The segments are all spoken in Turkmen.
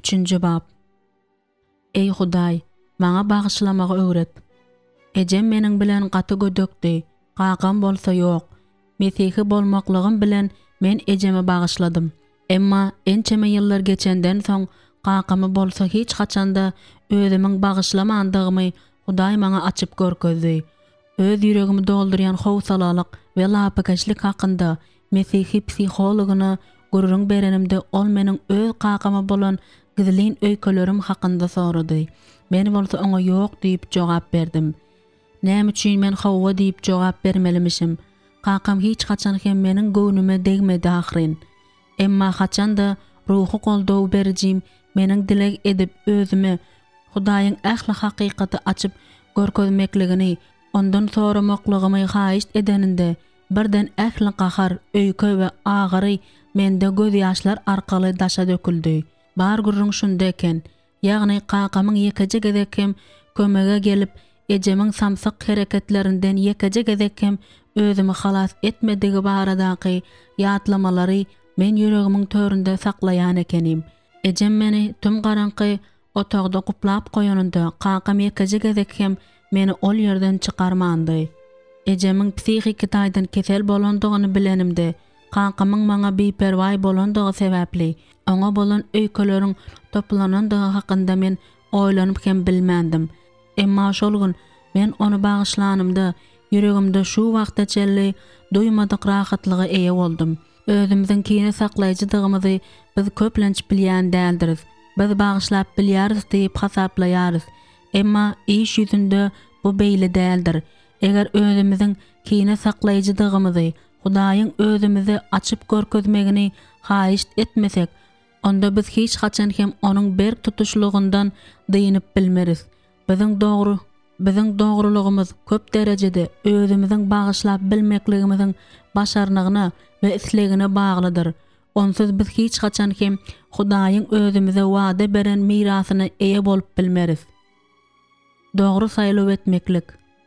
Üçüncü bab. Ey Hudaý, maňa bagyşlamagy öwret. Ejem meniň bilen gaty gödökdi. Gagam bolsa ýok. Mesihi bolmaklygym bilen men ejeme bagyşladym. Emma ençeme ýyllar geçenden soň gagamy bolsa hiç haçanda özümiň bagyşlamandygymy Hudaý maňa açyp görkezdi. Öz ýüregimi doldurýan howsalalyk we lapykaçlyk hakynda Mesihi psihologyny gurrun berenimde ol meniň öz gagama bolan gizlin öýkelerim hakynda sorady. Men bolsa oňa ýok diýip jogap berdim. Näme üçin men Hawwa diýip jogap bermelimişim? Gagam hiç haçan hem meniň göwnüme degmedi ahyryn. Emma haçanda ruhy goldaw berjim meniň dilek edip özüme Hudaýyň ähli hakykaty açyp görkezmekligini ondan soramaklygymy haýyş edeninde birden ähli gahar, öýke we agyry mende göz ýaşlar arkaly daşa döküldi. Bar gurrun şunda eken, ýagny gagamyň ýekeje gezekem kömege gelip ejemiň samsyk hereketlerinden ýekeje gezekem özümi halas etmedigi baradaky ýatlamalary men ýüregimiň töründe saklaýan ekenim. Ejem meni tüm garanky otagda guplap goýanynda gagam ýekeje gezekem meni ol ýerden çykarmandy. Ejemiň psihiki taýdan kesel bolandygyny bilenimde, gagamyň maňa beperway bolandygy sebäpli oňa bolan öýkeleriň toplanandygy hakynda men oýlanyp hem bilmendim. Emma şol gün men onu bagyşlanymda ýüregimde şu wagtda çelli duýmadyk rahatlygy eýe boldum. Özümiziň kine saklaýjydygymyzy biz köplenç bilýän däldiris. Biz bagyşlap bilýäris diýip hasaplaýarys. Emma iş ýüzünde bu beýle däldir. Eger özümiziň kine saklaýjydygymyzy Hudaýyň özümizi açyp görkezmegini haýyş etmesek, onda biz hiç haçan hem onuň berk tutuşlugyndan dynyp bilmeris. Biziň dogrulygymyz köp derejede özümiziň bagyşlap bilmekligimiziň başarnygyna we islegine baglydyr. Onsuz biz hiç haçan hem Hudaýyň özümize wada beren mirasyny eýe bolup bilmeris. Dogry saýlaw etmeklik.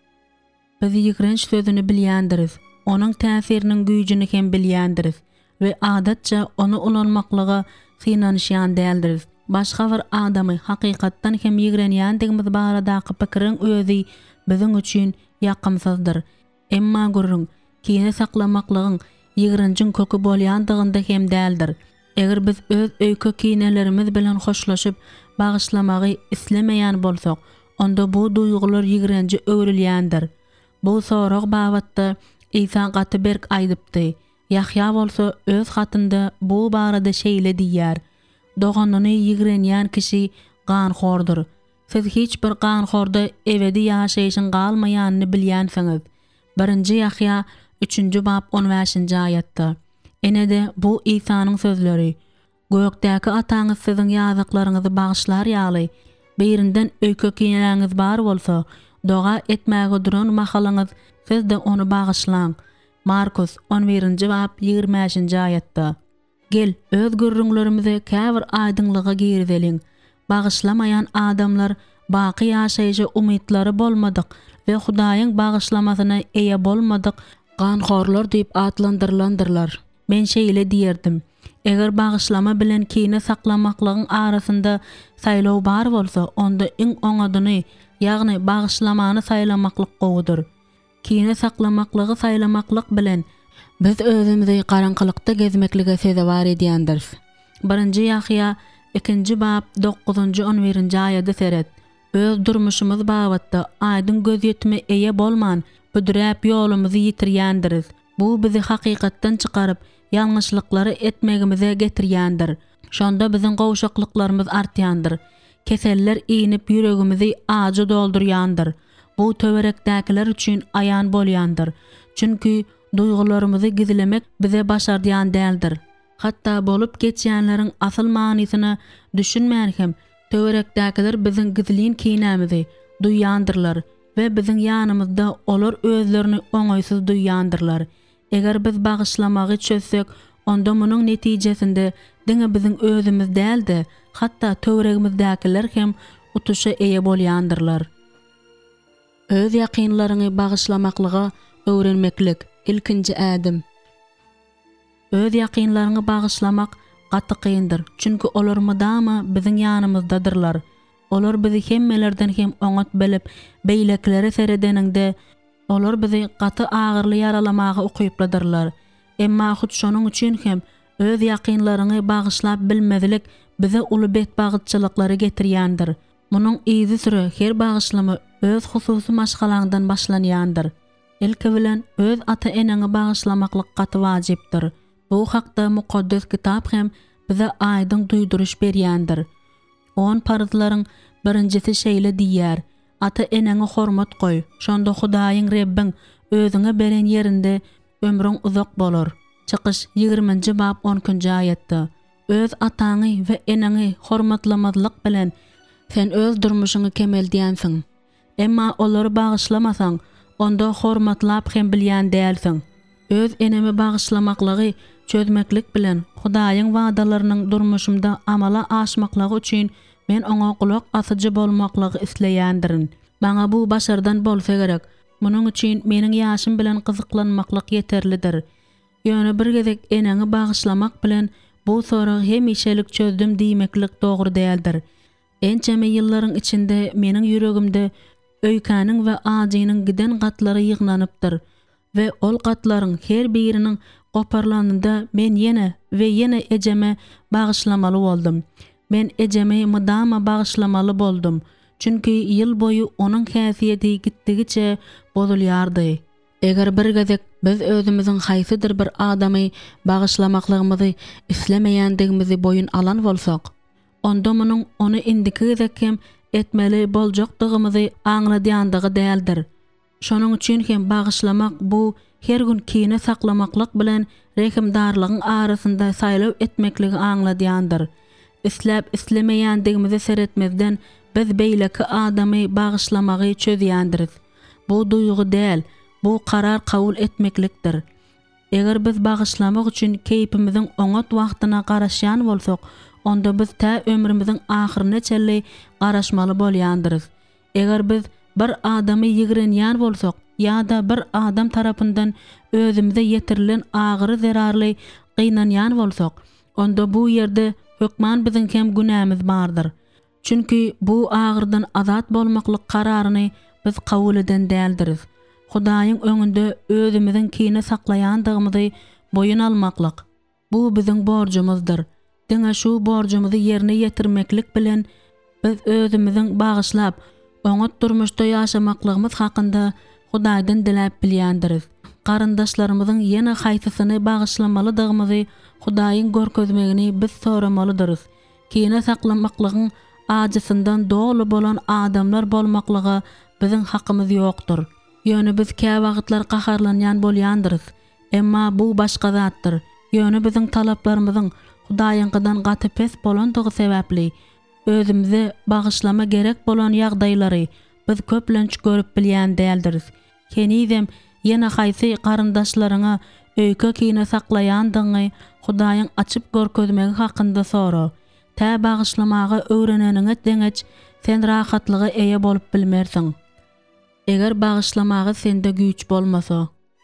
Biz ýigrenç sözüni bilýändiris. Onuň täsiriniň güýjüni hem bilýändiris we adatça onu ulanmaklyga synanyşýan däldiris. Başga bir adamy hakykatdan hem ýigrenýändigimiz baradaky pikiriň özi biziň üçin ýakymsyzdyr. Emma gurrun kine saklamaklygyň ýigrençiň kökü bolýandygynda hem däldir. Eger biz öz öýke kinelerimiz bilen hoşlaşyp bagyşlamagy islemeýän bolsak, onda bu duýgular ýigrençi öwrilýändir. Bu sorag babatda İsa Gatyberg aýdypdy. Yahya bolsa öz hatynda bu barada şeýle diýär. Doganyny ýigrenýän kişi ganhordur. Siz hiç bir ganhorda ebedi ýaşaýyşyň galmaýanyny bilýänsiňiz. 1-nji Yahya 3-nji bab 15-nji aýatda. Enede bu İsa'nyň sözleri. Gökdäki ataňyz siziň ýazyklaryňyzy bagyşlar ýaly. Birinden öýke kineläňiz bar bolsa, doga etmäge duran mahalyňyz siz de onu bagyşlaň. Markus 11-nji bab 25-nji aýatda. Gel, öz gürrüňlerimize käbir aýdyňlyga girizeliň. Bagyşlamaýan adamlar baky ýaşaýjy umytlary bolmadyk we Hudaýyň bagyşlamasyna eýe bolmadyk ganhorlar diýip atlandyrlandyrlar. Men şeýle diýerdim. Eger bagyşlama bilen kine saklamaklygyň arasynda saýlaw bar bolsa, onda iň oňadyny, ýagny bagyşlamany saýlamaklyk gowudur. Kine saklamaklygy saýlamaklyk bilen biz özümizi garaňkylykda gezmeklige sezebar edýändiris. 1-nji Yahya 2-nji bab 9-njy 11-nji aýatda seret. Öz durmuşymyz babatda aýdyň göz ýetime eýe bolman büdräp ýolumyzy ýitirýändiris. Bu bizi hakykatdan çykaryp ýalňyşlyklary etmegimize getirýändir. Şonda biziň gowşaklyklarymyz artýandyr. Keseller iňip ýüregimizi ajy doldurýandyr. Bu töwerekdäkiler üçin aýan bolýandyr. Çünki duýgularymyzy gizlemek bize başardýan däldir. Hatda bolup geçýänleriň asyl manysyny düşünmän hem töwerekdäkiler biziň gizlin kinämizi duýýandyrlar we biziň ýanymyzda olar özlerini oňaýsyz duýýandyrlar. Eger biz bagyşlamagy çözsek, onda munyň netijesinde diňe biziň özümiz däldi, hatda töweregimizdäkiler hem utuşa eýe bolýandyrlar. Öz ýakynlaryny bagyşlamaklyga öwrenmeklik ilkinji ädim. Öz ýakynlaryny bagyşlamak gaty kyndyr. Çünki olar mydama biziň ýanymyzdadyrlar. Olar bizi hemmelerden hem oňat bilip, beýleklere seredeninde olar bizi gaty agyrly yaralamagy ukypladyrlar. Emma hut şonuň üçin hem öz ýakynlaryny bagyşlap bilmedilik bize uly betbagytçylyklary getirýändir. Munyň izi süre her bagyşlama öz hususy maşgalaňdan başlanýandyr. Ilki bilen öz ata-eneňi bagyşlamaklyk gaty wajypdyr. Bu hakda mukaddes kitap hem bize aýdyň duýduruş berýändir. 10 parzlaryň birincisi şeýle diýär: ata-eneňe hormat goý, şonda Hudaýyň Rebbin özüňe beren ýerinde ömrüň uzak bolar. Çykyş 20-nji bab 10-njy aýatda. Öz ataňy we eneňi hormatlamazlyk bilen sen öz durmuşyňy kemeldýänsiň. Emma olary bagyşlamasaň, onda hormatlap hem bilýän dälsiň. Öz enemi bagyşlamaklygy çözmeklik bilen Hudaýyň wagdalarynyň durmuşymda amala aşmaklygy üçin men oňa kulak asyjy bolmaklygy isleýändirin. Baňa bu başardan bolsa gerek. Munyň üçin meniň ýaşym bilen gyzyklanmaklyk ýeterlidir. Ýöne bir gezek eneňi bagyşlamak bilen bu soragy hemişelik çözdüm diýmeklik dogry däldir. Ençeme ýyllaryň içinde meniň ýüregimde öýkäniň we adynyň giden gatlary ýygnanypdyr we ol gatlaryň her biriniň goparlanynda men ýene ejeme bagyşlamaly boldum. Men ejeme mydama bagyşlamaly boldum. Çünki ýyl boyu onuň häsiýeti gitdigiçe bozulýardy. Eger bir gezek biz özümiziň haýsydyr bir adamy bagyşlamaklygymyzy islemeýändigimizi boyun alan bolsak, onda munyň ony indiki gezek hem etmeli boljakdygymyzy aňladýandygy däldir. Şonuň üçin hem bagyşlamak bu her gün kine saklamaklyk bilen rehimdarlygyň arasynda saýlaw etmekligi aňladýandyr. Isläp islemeýändigimizi seretmezden biz beýleki adamy bagyşlamagy çözýändiris. Bu duýgu däl, bu karar kabul etmeklikdir. Eger biz bagyşlamak üçin keýpimiziň oňat wagtyna garaşýan bolsak, onda biz ta ömrümiziň ahyryna çelli garaşmaly bolýandyryz. Eger biz bir adamy ýigrenýän bolsak, ýa-da bir adam tarapyndan özümize ýetirilen agyry zerarly gynanýan bolsak, onda bu ýerde hökman biziň hem günämiz bardyr. Çünki bu agyrdan azat bolmaklyk kararyny biz kabul eden däldiriz. Hudaýyň öňünde özümiziň kine saklaýandygymyzy boyun almaklyk. Bu biziň borjumyzdyr. Diňe şu borjumuzy ýerine ýetirmeklik bilen biz özümiziň bagyşlap oňat durmuşda ýaşamaklygymyz hakynda Hudaýdan diläp bilýändiriz. Garyndaşlarymyzyň ýene haýsysyny bagyşlamalydygymy Hudaýyň görkezmegini biz soramalydyryz. Kine saklamaklygyň ajysyndan dolu bolan adamlar bolmaklygy biziň hakymyz ýokdur. Ýöne biz kä wagtlar gaharlanýan bolýandyryz. Emma bu başga zatdyr. Ýöne biziň talaplarymyzyň Hudaýynkydan gaty pes bolandygy sebäpli özümize bagyşlama gerek bolan ýagdaýlary biz köplenç görüp bilýän däldiris. Kenizem ýene haýsy garyndaşlaryňa öýke kine saklaýandygy Hudaýyň açyp görkezmegi hakynda sora. Ta bagyşlamagy öwreneniňe deňeç sen rahatlygy eýe bolup bilmersiň. Eger bagyşlamagy sende güýç bolmasa,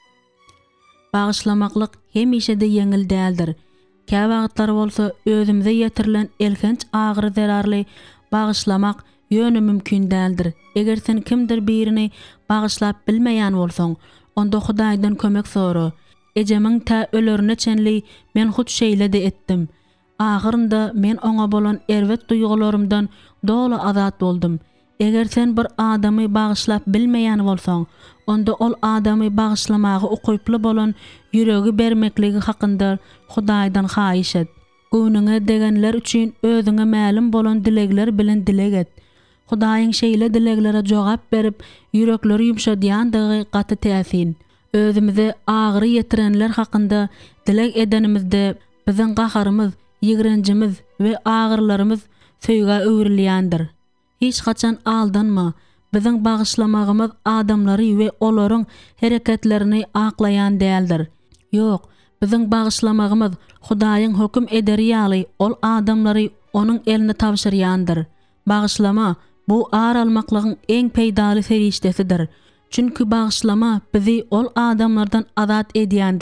bagyşlamaklyk hemişe-de ýeňil däldir. Kä wagtlar bolsa özümize ýetirilen elkenç agyry zerarly bagyşlamak ýöne mümkin däldir. Eger sen kimdir birini bagyşlap bilmeýän bolsaň, onda Hudaýdan kömek sora. Ejemiň ta ölerine çenli men hut şeýle-de etdim. Agyrynda men oňa bolan erwet duýgularymdan dolu azat boldum. Eger sen bir adamy bagyşlap bilmeýän bolsaň, onda ol adamy bagyşlamagy ukyply bolan ýüregi bermekligi hakynda Hudaýdan haýyş et. Göwnüňe degenler üçin özüňe ma'lum bolan dilegler bilen dileg et. Hudaýyň şeýle dileglere jogap berip ýürekleri ýumşadýandygy gaty täsin. Özümize agyry ýetirenler hakynda dileg edenimizde biziň gaharymyz, ýigrenjimiz we agyrlarymyz söýge öwrilýändir. Hiç haçan aldanma. Biziň bagyşlamagymyz adamlary we olaryň hereketlerini aklaýan däldir. Ýok, biziň bagyşlamagymyz Hudaýyň hökm ederi ýaly ol adamlary onuň eline tapşyrýandyr. Bagyşlama bu ar almaklygyň eň peýdaly serişdesidir. Çünki bagyşlama bizi ol adamlardan azat edýändir.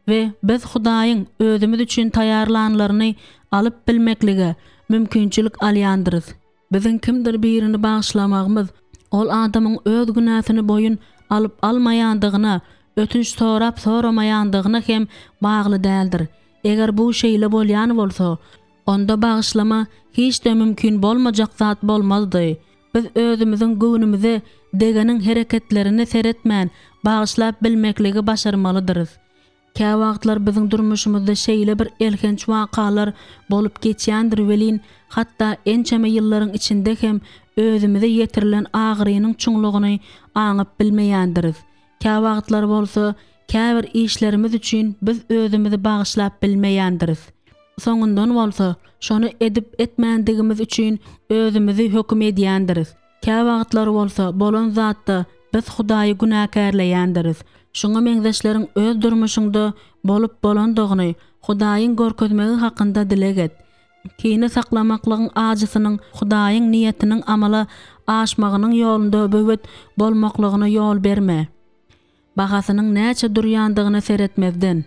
ve biz Hudaýyň özümüz üçin taýarlanlaryny alyp bilmeklige mümkinçilik alýandyrys. Biziň kimdir birini bağışlamagymyz ol adamyň öz günäsini boyun alyp almaýandygyna, ötünç sorap soramaýandygyna hem bagly däldir. Eger bu şeýle bolýan bolsa, onda bağışlama hiç de mümkin bolmajak zat bolmazdy. Biz özümüziň günümizi degeniň hereketlerini seretmän bağışlap bilmekligi başarmalydyryz. Kä wagtlar biziň durmuşymyzda şeýle bir elkenç wakalar bolup geçýändir welin, hatda ençeme ýyllaryň içinde hem özümize ýetirilen agyrynyň çuňlugyny aňyp bilmeýändiriz. Kä wagtlar bolsa, käbir işlerimiz üçin biz özümizi bağışlap bilmeýändiriz. Soňundan bolsa, şonu edip etmändigimiz üçin özümizi hökm edýändiriz. Kä wagtlar bolsa, bolan zatda biz Hudaýy günäkärleýändiriz. Şoňa meňzeşleriň öz durmuşynda bolup bolandygyny, Hudaýyň görkezmegi hakynda dilek et. Kini saklamaklygyň ajysynyň Hudaýyň niýetiniň amala aşmagynyň ýolunda böwet bolmaklygyna ýol berme. Bahasynyň näçe durýandygyny seretmezden.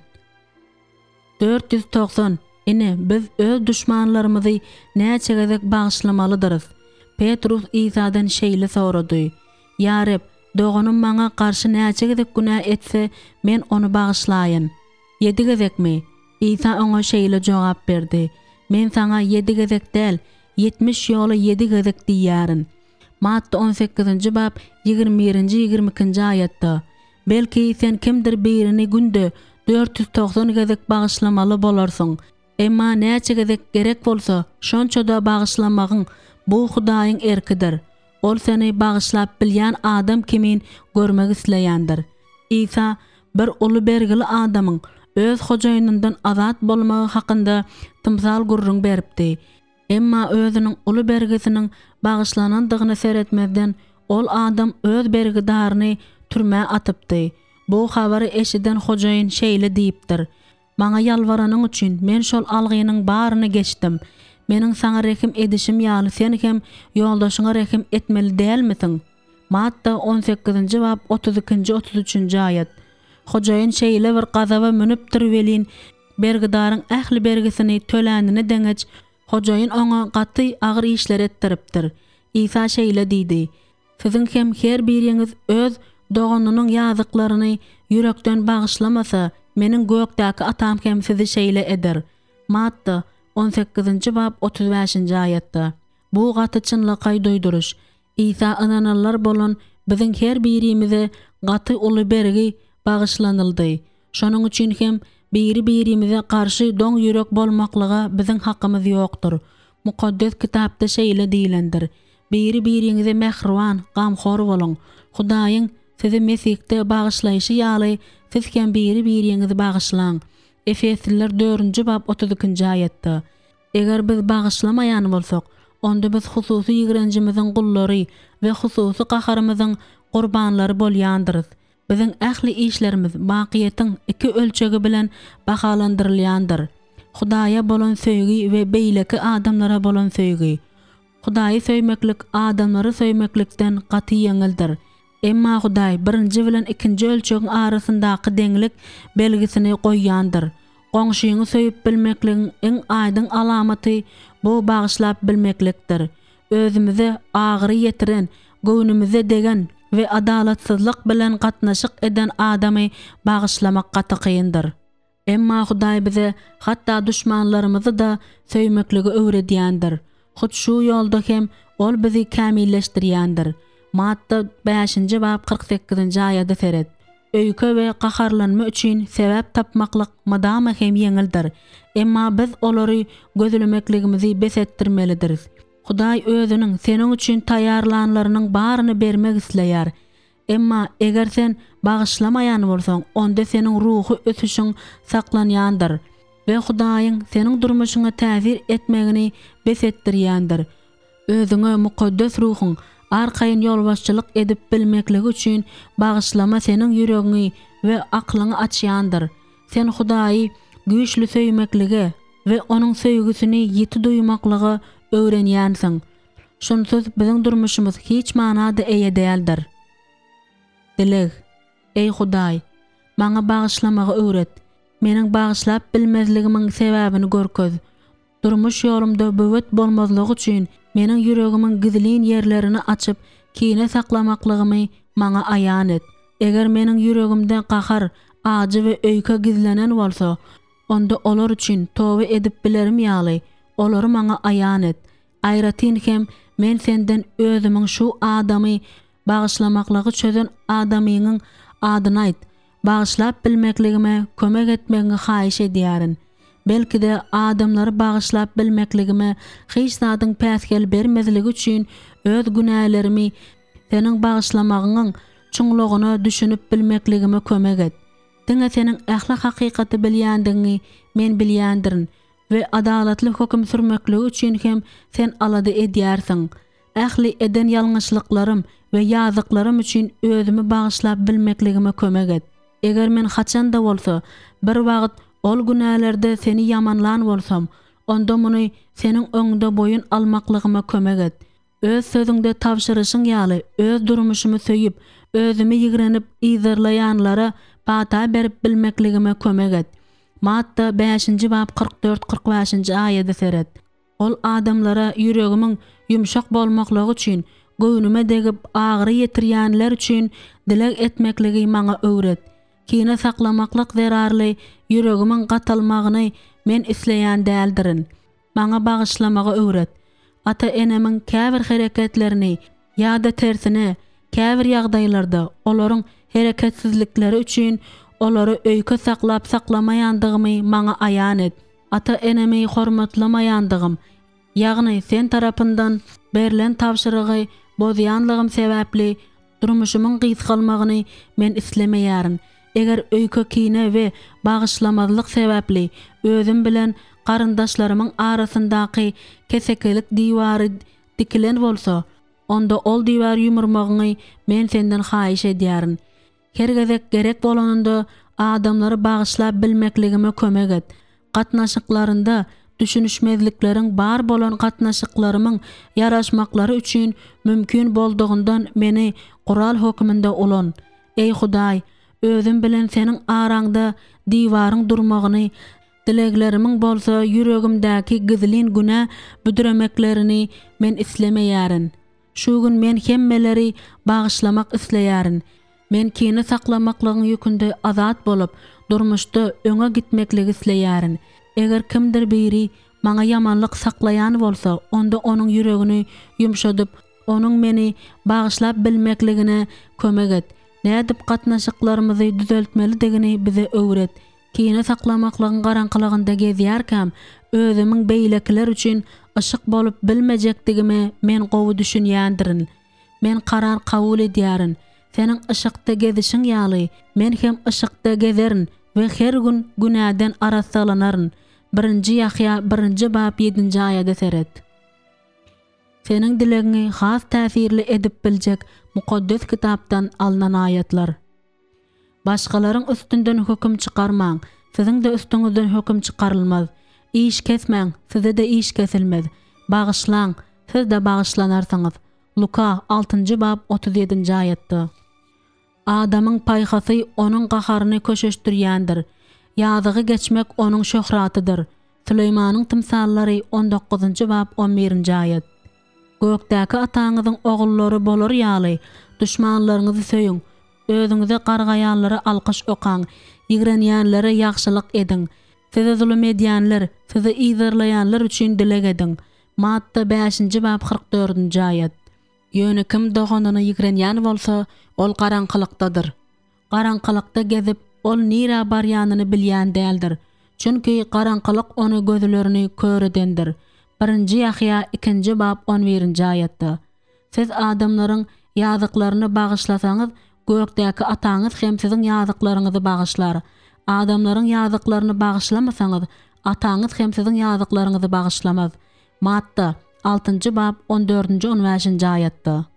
490. Ine biz öz düşmanlarymyzy näçe gezek bağışlamalydyryz. Petrus İsa'dan şeýle sorady. Ya Rab, doganym maňa garşy näçe gezek günah etse, men onu bağışlaýyn. 7 gezekmi? İsa oňa şeýle jogap berdi. Men saňa 7 gezek däl, 70 ýoly 7 gezek diýärin. Matta 18-nji bab 21-22-nji aýatda. Belki sen kimdir birini günde 490 gezek bağışlamaly bolarsyň. Emma näçe gezek gerek bolsa, şonça da bağışlamagyň bu Hudaýyň erkidir. Ol seni bağışlap bilýän adam kimin görmek isleýändir. İsa bir uly bergili adamyň öz hojaýynyndan azat bolmagy hakynda tymsal gurrun beripdi. Emma özüniň uly bergisiniň bağışlanandygyny seretmezden ol adam öz bergidaryny türme atypdy. Bu habary eşiden hojaýyn şeýle diýipdir. Maňa ýalwaranyň üçin men şol algynyň baryny geçdim. Meniň saňa rekim edişim ýaly sen hem ýoldaşyňa rekim etmeli dälmisin? Matta 18-nji bab 32-33-nji aýat. Hojaýyn şeýle bir gazaba münüpdir welin, bergidaryň ähli bergisini tölänini deňeç, hojaýyn oňa gaty agyr işler etdiripdir. İsa şeýle diýdi: Siziň hem her biriňiz öz doganynyň ýazyklaryny ýürekden bağışlamasa, meniň gökdäki atam hem sizi şeýle eder. Matta 18-nji bab 35-nji aýatda. Bu gaty çynlyga doýduruş. İsa ananallar bolan biziň her birimize gaty uly bergi bağışlanyldy. Şonuň üçin hem biri-birimize garşy doň ýürek bolmaklyga biziň hakkymyz ýokdur. Mukaddes kitapda şeýle diýilendir. Biri-biriňize mehriban, gamhor bolun. Hudaýyň sizi Mesihde bağışlaýşy ýaly siz hem biri-biriňizi bağışlaň. Efesliler 4-nji bab 32-nji aýatda. Eger biz bağışlamaýan bolsak, onda biz hususy ýigrenjimiziň gullary we hususy gaharymyzyň gurbanlary bolýandyryz. Biziň ähli işlerimiz baqiýetin iki ölçegi bilen bahalandyrylýandyr. Hudaýa bolan söýgi we beýleki adamlara bolan söýgi. Hudaýy söýmeklik adamlary söýmeklikden gaty ýeňildir. Emma Hudaý birinji bilen ikinji ölçegiň arasyndaky deňlik belgisini goýýandyr. Goňşyňy söýüp bilmekligiň eň aýdyn alamaty bu bağışlap bilmeklikdir. Özümize agyry ýetiren, göwnümize degen we adalatsyzlyk bilen gatnaşyk eden adamy bağışlamak gaty kyndyr. Emma Hudaý bize hatda düşmanlarymyzy da söýmekligi öwredýändir. Hut şu ýolda hem ol bizi kämilleşdirýändir. Matta 5-nji bab 48-nji aýatda seret. Öýke we gaharlanma üçin sebäp tapmaklyk madama hem ýeňildir. Emma biz olary gözlemekligimizi besetdirmelidiriz. Hudaý özüniň seniň üçin taýarlanlarynyň baryny bermek isleýär. Emma eger sen bağışlamaýan bolsaň, onda seniň ruhy ötüşiň saklanýandyr we Hudaýyň seniň durmuşyňa täsir etmegini besetdirýändir. Özüňe mukaddes ruhyň arkaýyn ýolbaşçylyk edip bilmekligi üçin bağışlama seniň ýüregiňi we aklyňy açýandyr. Sen Hudaýy güýçli söýmekligi we onuň söýgüsini ýeti duýmaklygy öwrenýänsiň. Şonsuz biziň durmuşymyz hiç manada eýe däldir. Dilek, ey Hudaý, maňa bağışlamagy öwret. Meniň bagyşlap bilmezligimin sebäbini görköz. Durmuş ýolumda böwet bolmazlygy üçin meniň ýüregimiň gizlin ýerlerini açyp kine saklamaklygymy maňa aýan et. Eger meniň ýüregimde gahar, ajy we öýke gizlenen bolsa, onda olar üçin toba edip bilerim ýaly. Olary maňa aýan et. Aýratyn hem men senden özümiň şu adamy bagyşlamaklygy çözen adamynyň adyny aýt. Bagyşlap bilmekligime kömek etmegiňi haýyş edýärin. Belki de adamlary bagyşlap bilmekligime hiç zadyň päsgel bermezligi üçin öz günälerimi seniň bagyşlamagyňyň çuňlugyny düşünüp bilmekligime kömek et. Diňe seniň ählak hakykaty bilýändiňi men bilýändirin we adalatly hökm sürmekligi üçin hem sen alady edýärsiň. Ähli eden ýalňyşlyklarym we ýazyklarym üçin özümi bagyşlap bilmekligime kömek et. Eger men haçanda bolsa bir wagt ol günälerde seni ýamanlan bolsam, onda muny seniň öňünde boyun almaklygyma kömek et. Öz sözüňde tapşyryşyň ýaly öz durmuşymy söýüp, özümi ýigrenip ýzyrlaýanlara bata berip bilmekligime kömek et. Matta 5-nji bab 44-45-nji aýada seret. Ol adamlara ýüregimiň ýumşak bolmaklygy üçin, göwnüme degip agyry ýetirýänler üçin dilek etmekligi maňa öwret. Kine saklamaklyk zerarly ýüregimiň gatalmagyny men isleýän däldirin. Maňa bagyşlamagy öwret. Ata-enemiň käbir hereketlerini ýa-da tersine, käbir ýagdaýlarda olaryň hereketsizlikleri üçin olary öýke saklap saklamaýandygymy maňa aýan et. Ata-enemi hormatlamaýandygym, ýagny sen tarapyndan berilen tapşyrygy bozýanlygym sebäpli durmuşymyň gysgalmagyny men islemeýärin. Eger öýke kine we bagyşlamazlyk sebäpli özüm bilen garyndaşlarymyň arasyndaky kesekelik diwary dikilen bolsa, onda ol diwar ýumurmagyny men senden haýyş edýärin. Hergezek gerek bolanynda adamlary bagyşlap bilmekligime kömek et. Gatnaşyklarynda düşünüşmezlikleriň bar bolan gatnaşyklarymyň ýaraşmaklary üçin mümkin boldugundan meni Qural hökmünde olan. Ey Hudaý, özüm bilen seniň araňda diwaryň durmagyny, dileklerimin bolsa ýüregimdäki gizlin günä büdüremeklerini men islemeýärin. Şu gün men hemmeleri bagyşlamak isleýärin. Men kine saklamaklygyň ýükünde azat bolup, durmuşda öňe gitmekligi isleýärin. Eger kimdir biri maňa ýamanlyk saklaýan bolsa, onda onuň ýüregini ýumşadyp, onuň meni bagyşlap bilmekligine kömek et. Nädip gatnaşyklarymyzy düzeltmeli degini bize öwret. Kine saklamaklygyň garaňkylygynda gezýärkäm, özümiň beýlekler üçin ışık bolup bilmejekdigime men gowy düşünýändirin. Men karar kabul edýärin. Seniň ışykda gezişiň ýaly, men hem ışykda gezerin we her gün günäden arasalanaryn. 1-nji Yahya 1-nji bab 7-nji aýada seret. Seniň dilegiňi has täsirli edip biljek mukaddes kitapdan alınan ayetler. Başgalaryň üstünden hökm çykarmaň, siziň de üstüňizden hökm çykarylmaz. İş kesmäň, size de iş kesilmez. Bagyşlaň, siz de bagyşlanarsyňyz. Luka 6-njy bab 37-nji aýatda. Adamyň paýhasy onuň gaharyny köşeşdirýändir. Ýazygy geçmek onuň şöhratydyr. Süleýmanyň timsallary 19-njy bab 11-nji aýat. Gökdäki ataňyzyň ogullary bolar ýaly, düşmanlaryňyzy söýüň. Özüňize gargaýanlara alkyş okaň, ýigrenýänlere ýagşylyk edin. Size zulüm edýänler, size ýzyrlaýanlar üçin dilek edin. Matta 5-nji bab 44-nji aýat. Ýöne kim doganyny ýigrenýän bolsa, ol garaňkylykdadyr. Garaňkylykda gezip, ol nira barýanyny bilýän däldir. Çünki garaňkylyk onu gözlerini köredendir. 1-nji Yahya 2-nji bab 11-nji aýatda. Siz adamlaryň ýazyklaryny bagyşlasaňyz, gökdäki ataňyz hem siziň ýazyklaryňyzy bagyşlar. Adamlaryň ýazyklaryny bagyşlamasaňyz, ataňyz hem siziň ýazyklaryňyzy bagyşlamaz. Matta 6-njy bab 14-nji 15-nji aýatda.